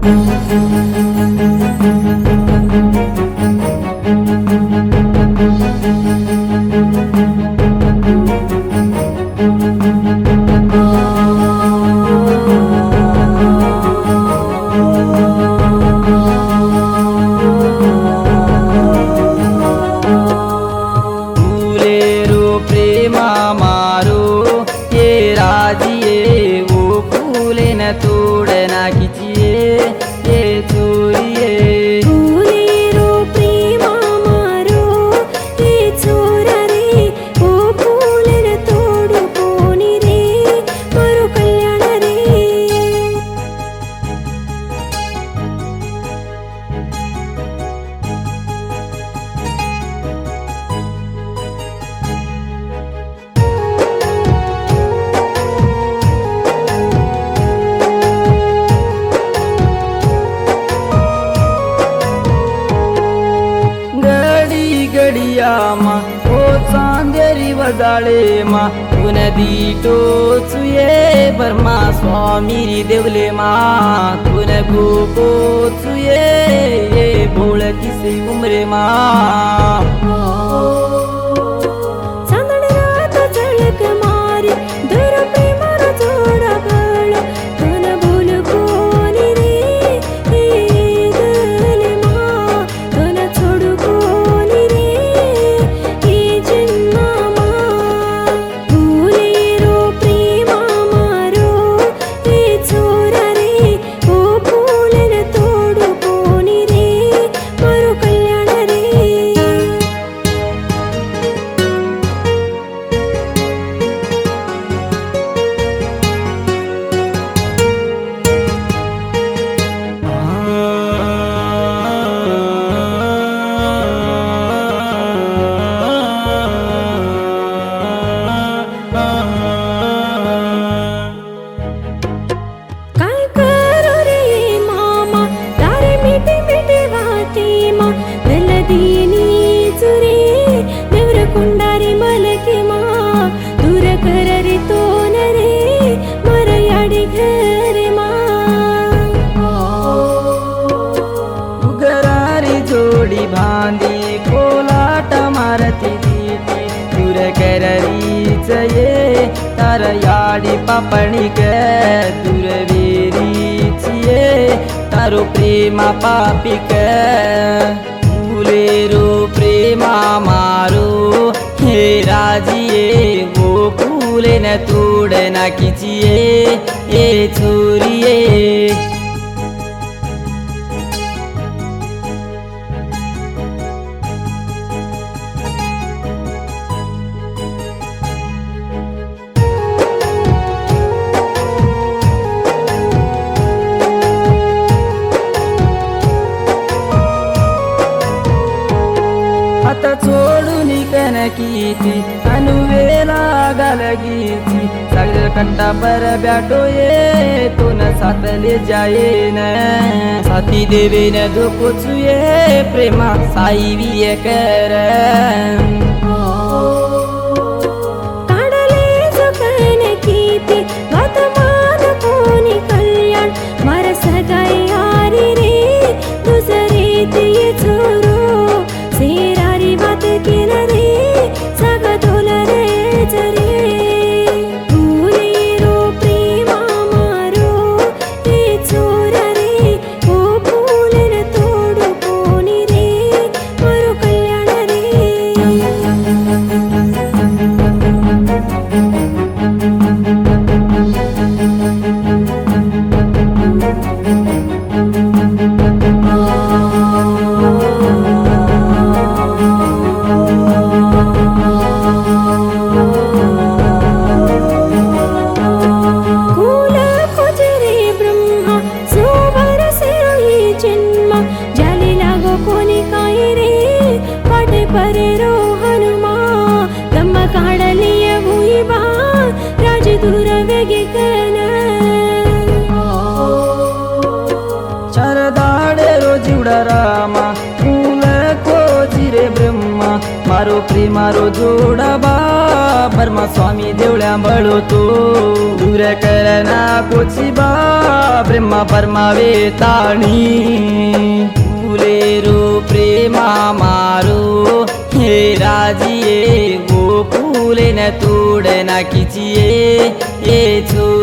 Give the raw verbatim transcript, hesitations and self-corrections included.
मा ओ चांदेरी वजाळे मा तुनदी टोचुये बर्मा स्वामी देवले मा तुन गोपोचुये बोळ किसे उमरे मा बांधी कोलाट मारती दीटी दूर कररीच ये तार याडी पापणी के दूर वेरीच ये तारो प्रेमा पापी के फूलेरो प्रेमा मारो हे राजिए वो फूले न तोड़ न कीजिए ए छोरिए छोड़ून कनकीती अनुवेला गलगीती सगल कट्टा पर बैठो ये तो न साथ ले जाए न साथी देवे न धोको छुए प्रेमा साई भी कर रामा फूल को चिरे ब्रह्मा मारो प्रेमारो जोड़ा बा बर्मा स्वामी देवळ्या बळतो दूर करना कोचिबा ब्रह्मा बर्मा वेताणी फुले रो प्रेमा मारो हे राजिए वो फूले न तोड़ ना कीजिए ये छो